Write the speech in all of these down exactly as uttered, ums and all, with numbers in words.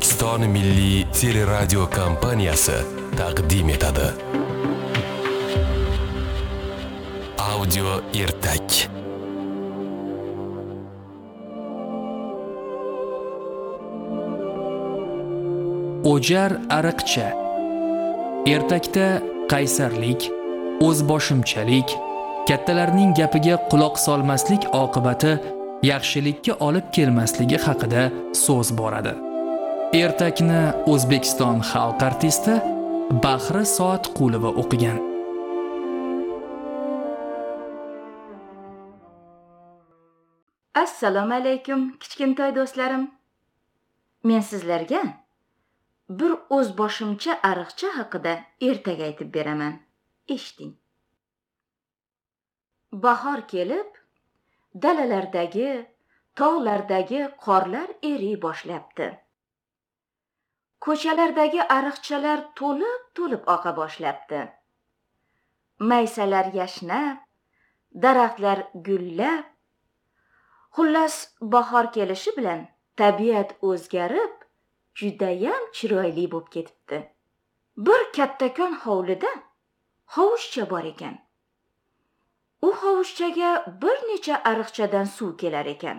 O'zbekiston Milliy teleradio kompaniyasi taqdim etadi. Audio ertak. O'jar ariqcha. Ertakda qaysarlik, o'zboshimchalik, kattalarning gapiga quloq solmaslik oqibati yaxshilikka olib kelmasligi haqida so'z boradi. Ertakni O'zbekiston xalq artisti Bahri Soatqulova o'qigan. Assalomu alaykum, kichkintoy do'stlarim. Men sizlarga bir o'zboshimcha ariqcha haqida ertak aytib beraman. Eshiting. Bahor kelib, dalalardagi, tog'lardagi qorlar eriy boshlabdi. Ko'chalardagi ariqchalar to'lib-to'lib oqa boshlabdi. Maysalar yashnab, daraxtlar gullab, xullas bahor kelishi bilan tabiat o'zgarib, judayam chiroyli bo'lib ketibdi. Bir kattakon hovlida hovuchcha bor ekan. U hovuchchaga bir necha ariqchadan suv kelar ekan.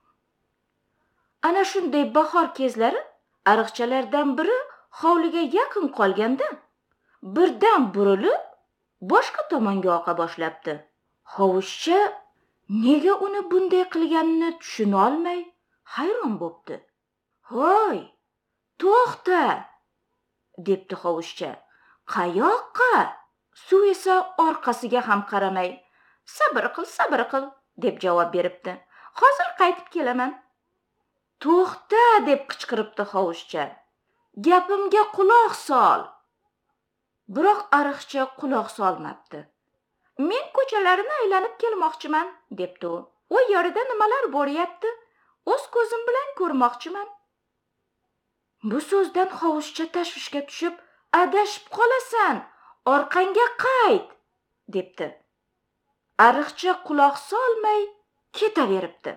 Ana shunday bahor kezlari ariqchalardan biri hovliga yaqin qolganda birdan burilib boshqa tomonga oqa boshlabdi. Hovuchcha nega uni bunday qilganini tushuna olmay hayron bo'ldi. "Hoy, to'xta!" debdi hovuchcha. "Qayoqqa?" Suv esa orqasiga ham qaramay, "Sabr qil, sabr qil" deb javob beribdi. "Hozir qaytib kelaman." "To'xta!" deb qichqiribdi hovuchcha. "Gapimga quloq sol." Biroq ariqcha quloq solmabdi. "Men ko'chalarni aylanib kelmoqchiman" debdi u. "U yerda nimalar bo'lyapti? O'z ko'zim bilan ko'rmoqchiman." Bu so'zdan hovuchcha tashvishga tushib, "Adashib qolasan, orqangga qayt" debdi. Ariqcha quloq solmay ketaveribdi.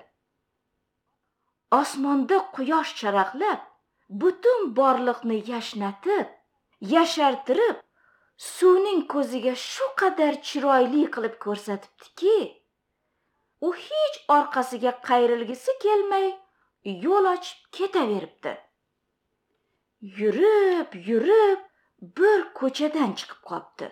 Osmonda quyosh charaqlab, butun borliqni yashnatib, yashartirib, suvning ko'ziga shu qadar chiroyli qilib ko'rsatibdiki, u hech orqasiga qayrilgisi kelmay yo'l ochib ketaveribdi. Yurib, yurib bir ko'chadan chiqib qopti.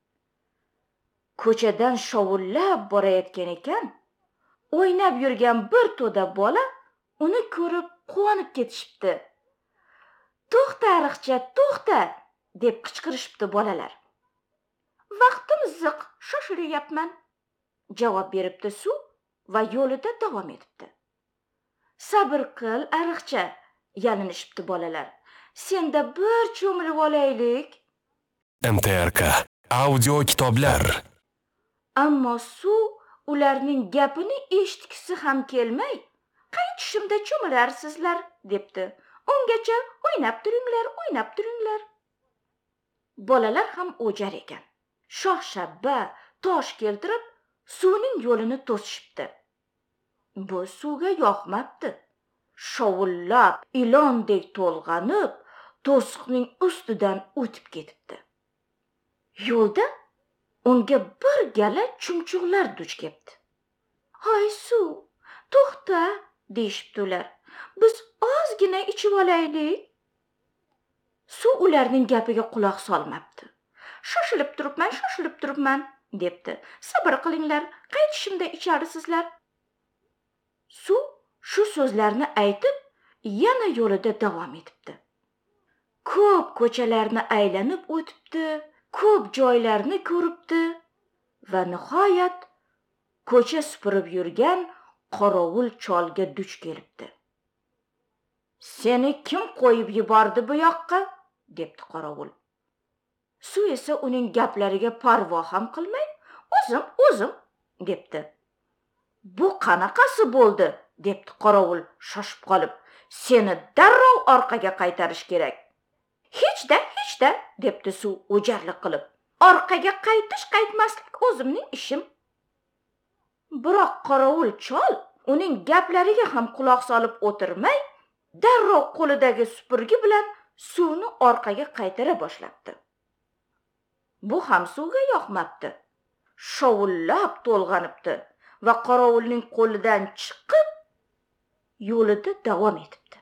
Ko'chadan shovullab borayotgan ekan, o'ynab yurgan bir to'da bola uni ko'rib quvonib ketishibdi. "To'xta ariqcha, to'xta!" deb qichqirishibdi bolalar. "Vaqtim ziq, shoshilyapman" javob beribdi suv va yo'lida davom etibdi. "Sabr qil ariqcha", yalinishibdi bolalar. "Senda bir cho'milib olaylik." M T R K audio kitoblar. Ammo suv ularning gapini eshitgisi ham kelmay, "Qaytishimda cho'milarsizlar" debdi. "Ungacha o'ynab turinglar, o'ynab turinglar." Bolalar ham o'jar ekan. Shox-shabba, tosh keltirib, suvning yo'lini to'sishibdi. Bu suvga yoqmabdi. Shovullab, ilondek to'lg'anib, to'siqning ustidan o'tib ketibdi. Yo'lda unga bir gala chumchuqlar duch kelibdi. "Hoy suv, to'xta" deyishibdi ular. "Biz ozgina ichib olaylik." Suv ularning gapiga quloq solmabdi. "Shoshilib turibman, shoshilib turibman" debdi. "Sabr qilinglar, qaytishimda icharsizlar." Suv shu so'zlarni aytib, yana yo'lida davom etibdi. Ko'p ko'chalarni aylanib o'tibdi, ko'p joylarni ko'ribdi va nihoyat ko'cha supurib yurgan qorovul cholga duch kelibdi. "Seni kim qo'yib yubordi bu yoqqa?" debdi qorovul. Suv esa uning gaplariga parvo ham qilmay, "O'zim, o'zim" debdi. "Bu qanaqasi bo'ldi?" debdi qorovul shoshib qolib. "Seni darrov orqaga qaytarish kerak." "Hech-da, hech-da" debdi suv o'jarlik qilib. "Orqaga qaytish qaytmaslik o'zimning ishim." Biroq qorovul chol uning gaplariga ham quloq solib o'tirmay, darrov qo'lidagi supurgi bilan suvni orqaga qaytara boshlabdi. Bu ham suvga yoqmabdi. Shovullab to'lg'anibdi va qorovulning qo'lidan chiqib yo'lida davom etibdi.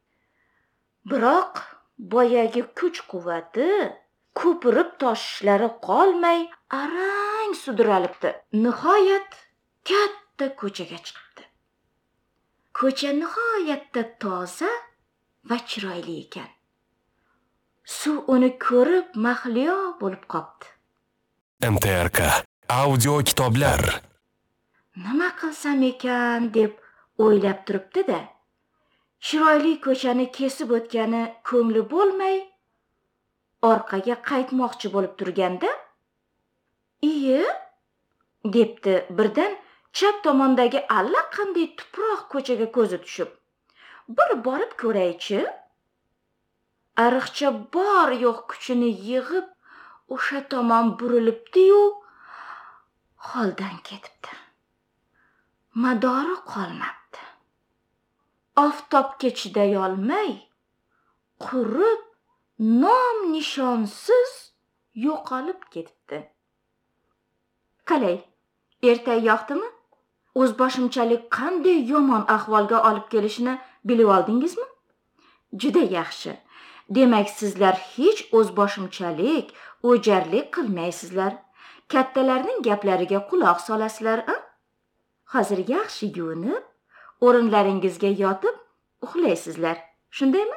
Biroq boyagi kuch-quvvati, ko'pirib toshishlari qolmay arang sudralibdi. Nihoyat katta ko'chaga chiqibdi. Ko'cha nihoyatda toza va chiroyli ekan. Suv uni ko'rib mahliyo bo'lib qopti. M T R K audio kitoblar. Nima qilsam ekan deb o'ylab turibdi-da. Chiroyli ko'chani kesib o'tgani ko'ngli bo'lmay, orqaga qaytmoqchi bo'lib turganda, "Iye" debdi birdan chap tomondagi allaqanday tuproq ko'chaga ko'zi tushib. "Bir borib ko'raychi." Ariqcha bor yo'q kuchini yig'ib o'sha tomon burilibdi-yu, holdan ketibdi. Madori qolmabdi. Oftobga chiday olmay, qurib, nom nishonsiz yo'qolib ketibdi. Qalay, erta yoqdimi? O'zboshimchalik qanday yomon ahvolga olib kelishini bilib oldingizmi? Juda yaxshi. Demak, sizlar hech o'zboshimchalik, o'jarlik qilmaysizlar. Kattalarning gaplariga quloq solasizlar, a? Hozir yaxshi yuvinib, o'rinlaringizga yotib uxlaysizlar. Shundaymi?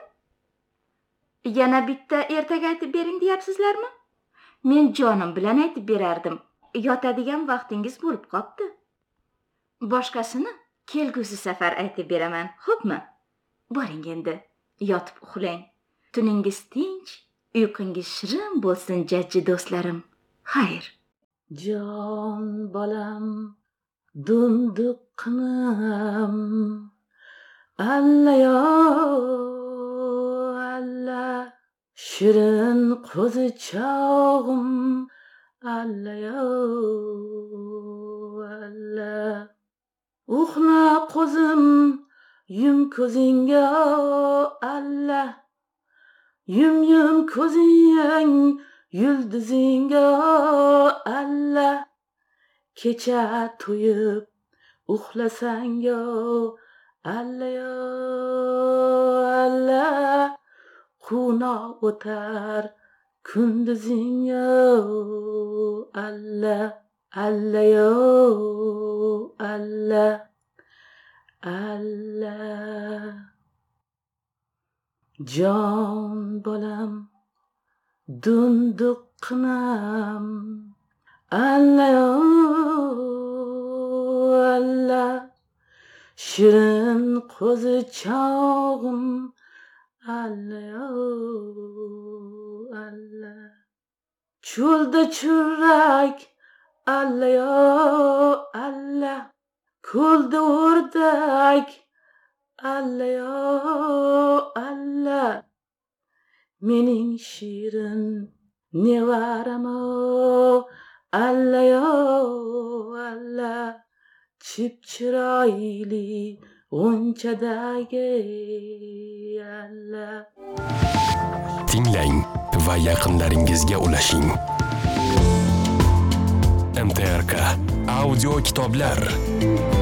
Yana bitta ertaga aytib bering deyapsizlarmi? Men jonim bilan aytib berardim. Yotadigan vaqtingiz bo'lib qopti. Boshqasini kelgusi safar aytib beraman, xo'pmi? Boring endi, yotib uxlang. Tuningiz tinch, uyqungiz shirin bo'lsin, jajji do'stlarim. Xayr. Jon bolam, dunduqqinam, alla-yo, alla, shirin qo'zichog'im, alla-yo, alla. Uxla qo'zim, yum ko'zingga, alla. Yum-yum ko'zing, yulduzingga, alla. Kecha to'yib uxlasang-yo, alla-yo, alla. Quna o'tar kunduzing-yo, alla, alla-yo, alla, alla. Jon bolam, dunduqqinam, alla-yo, alla, shirin qo'zichog'im, alla-yo, alla. Cho'lda churrak, alla-yo, alla, ko'lda o'rdak, alla-yo, alla. Mening shirin nevaram-o, alla-yo, alla. Chip-chiroyli g'unchadagi, alla. Tinglang va yaqinlaringizga ulashing. M T R K audio kitoblar.